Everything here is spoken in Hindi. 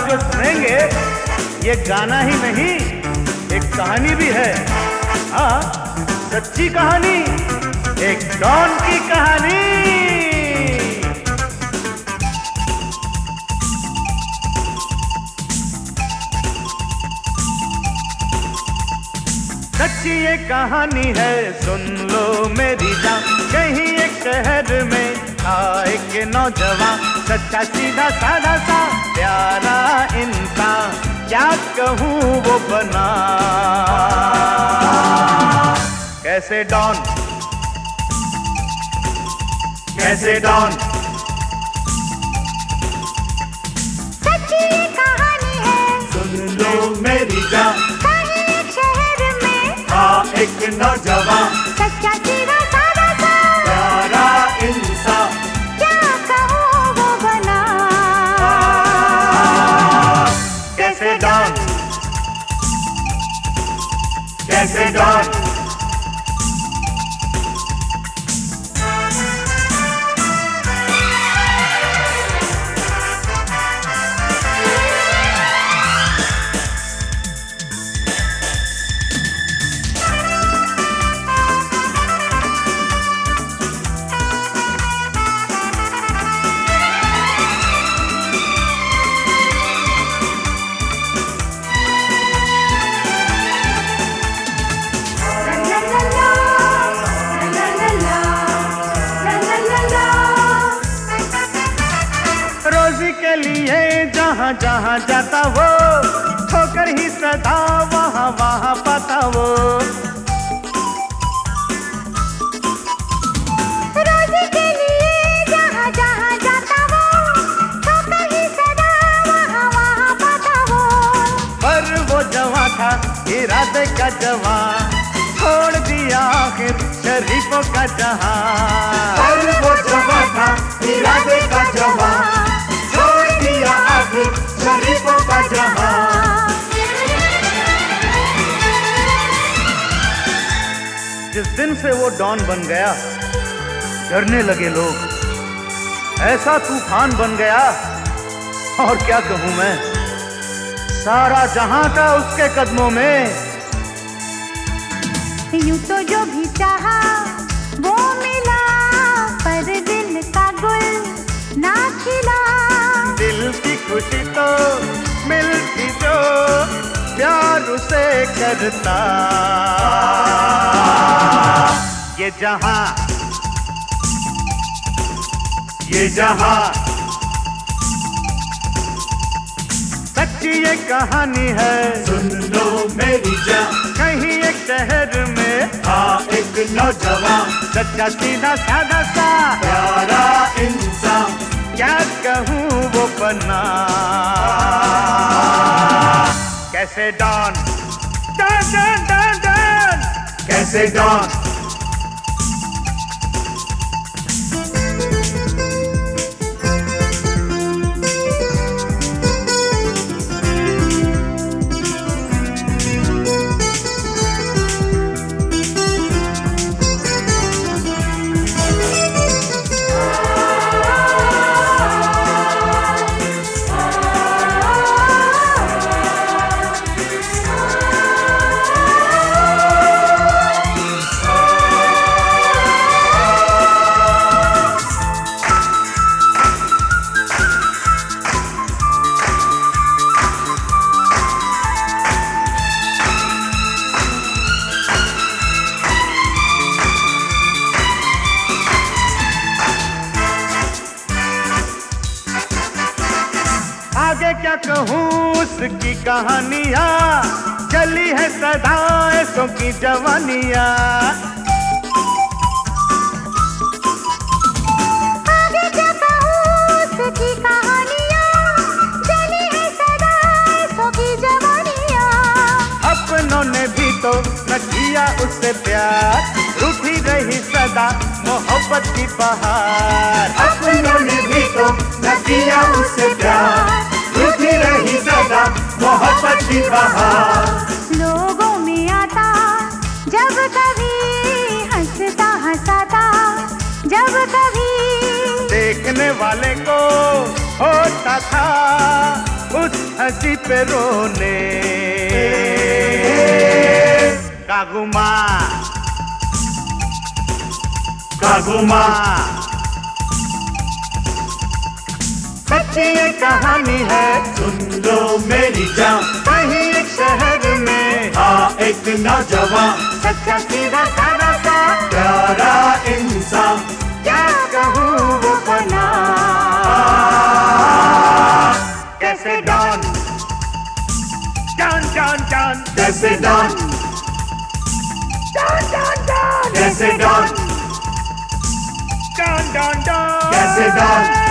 जो सुनेंगे ये गाना ही नहीं, एक कहानी भी है। हाँ, सच्ची कहानी, एक डॉन की कहानी। सच्ची ये कहानी है, सुन लो मेरी जान। कहीं एक शहर में था एक नौजवान, सच्चा सीधा साधा सा प्यारा इंसान। क्या कहूँ वो बना कैसे डॉन, कैसे डॉन। सच्ची ये कहानी है, सुन लो मेरी जान। एक नौजवान, सच्चा सीधा साधा सा प्यारा इंसान। क्या कहूँ वो बना कैसे डॉन, कैसे डॉन। के लिए जहाँ जहाँ जाता वो, ठोकर ही सदा वहाँ वहाँ पाता वो। रोजी के लिए जहाँ जहाँ जाता वो, ठोकर ही सदा वहाँ वहाँ पाता वो। पर वो जवां था इरादे का जवान, छोड़ दिया आखिर शरीफों का जहां। पर वो जवां था इरादे का जवान, शरीफों का जहां। जिस दिन से वो डॉन बन गया, डरने लगे लोग। ऐसा तूफान बन गया, और क्या कहूं मैं, सारा जहां था उसके कदमों में। यूं तो जो भी चाहा वो मिला, पर दिल का गुल ना खिला। दिल की खुशी तो मिलती जो प्यार उसे करता। ये जहां, ये जहां, सच्ची ये कहानी है। सुन लो मेरी जान। कहीं एक शहर में था एक नौजवान, सच्चा सीधा साधा सा प्यारा इंसान। क्या कहूँ वो बना कैसे don, don don don don, कैसे डॉन। आगे क्या कहूँ उसकी कहानियाँ, चली है सदा ऐसों की जवानियाँ। आगे क्या कहूँ उसकी कहानियाँ, चली है सदा ऐसों की जवानियाँ। अपनों ने भी तो न किया उससे प्यार, रूठी रही सदा मोहब्बत की बहार। अपनों ने भी तो न किया उससे प्यार, रूठी रही सदा मोहब्बत की बहार। लोगों में आता जब कभी, हंसता हंसाता जब कभी, देखने वाले को होता था उस हंसी पे रोने। कागुमा कागुमा सच्ची ये कहानी है, सुन लो मेरी जान। कहीं एक शहर में हाँ एक नौजवान, सच्चा सीधा सादा सा प्यारा इंसान, क्या कहूँ वो बना। कैसे डॉन डॉन डॉन डॉन, जैसे डॉन, डॉन डॉन डॉन, जैसे डॉन, डॉन डॉन डॉन, कैसे डॉन।